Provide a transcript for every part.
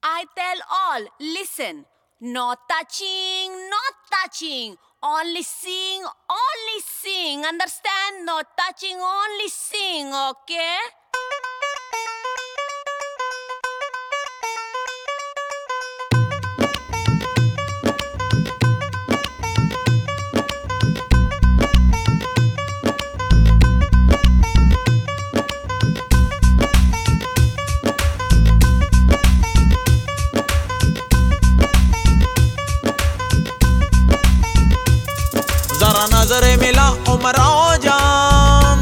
I tell all, listen. No touching, no touching. Only sing, only sing. Understand? No touching, only sing, okay? जरा नजरे मिला उमराओ जान,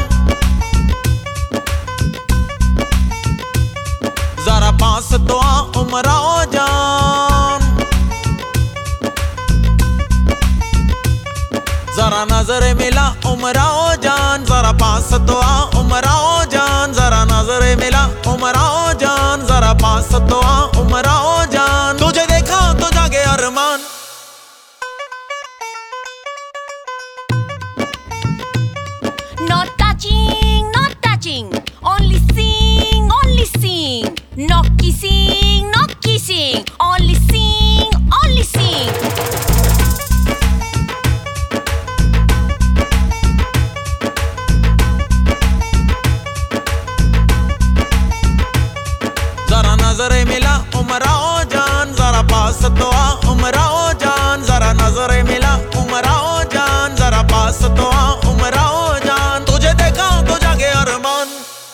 जरा पास तो आ उमराओ जान। जरा नजरे मिला उमराओ जान, जरा पास तो आ उमराओ जान। जरा नजरे मिला उमराओ जान, जरा पास तो आ उमराओ जान। तुझे देखा तो जागे अरमान, No touching, no touching. Only sing, only sing. No kissing, no kissing. Only sing, only sing. जरा नजरे मिला उमराओ जान, जरा पास तो आ उमराओ जान। जरा नजरे मिला उमराओ जान, जरा पास तो आ उमराओ जान। तुझे देखा तो जागे अरमान,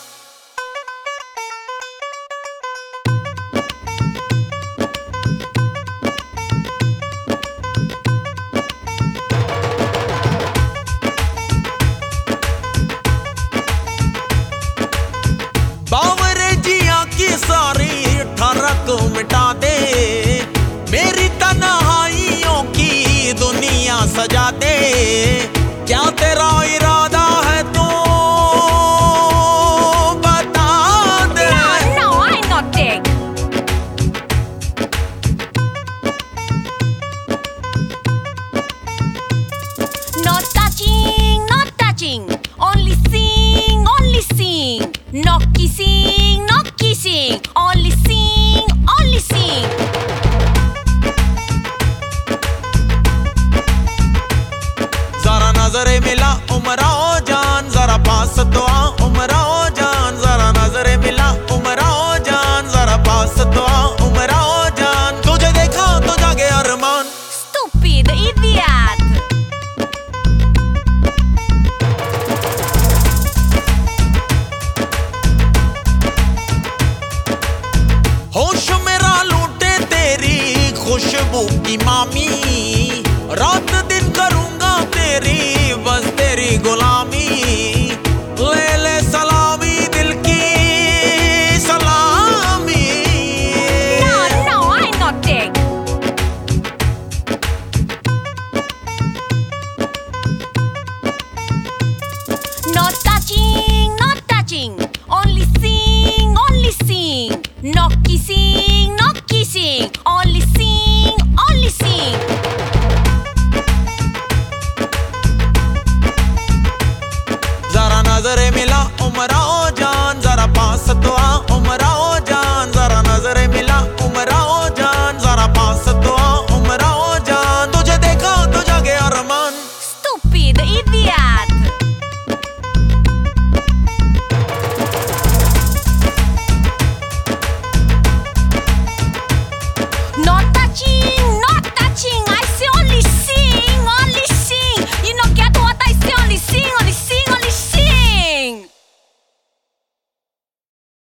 बावरे जिया की सारी ठरक मिटा दे, मेरी तन्हाइयों की दुनिया सजा दे। क्या तेरा इरादा है तो बता दे। No, I not take. No touching, no touching. Only sing, only sing. No kissing, no kissing. Only sing, only sing. जरा नजरे मिला उमराओ जान, जरा पास तो आ उमराओ जान। जरा नजरे मिला उमराओ जान, जरा पास तो आ उमराओ जान। तुझे देखा तो जागे अरमान, Stupid idiot. होश मेरा लूटे तेरी खुशबू की मामी। रात दिन करूंगा तेरी बस तेरी गुलामी। ले ले सलामी दिल की सलामी। No, no, I not take. No touching, no touching. Only sing, only sing. No kissing, no kissing. Only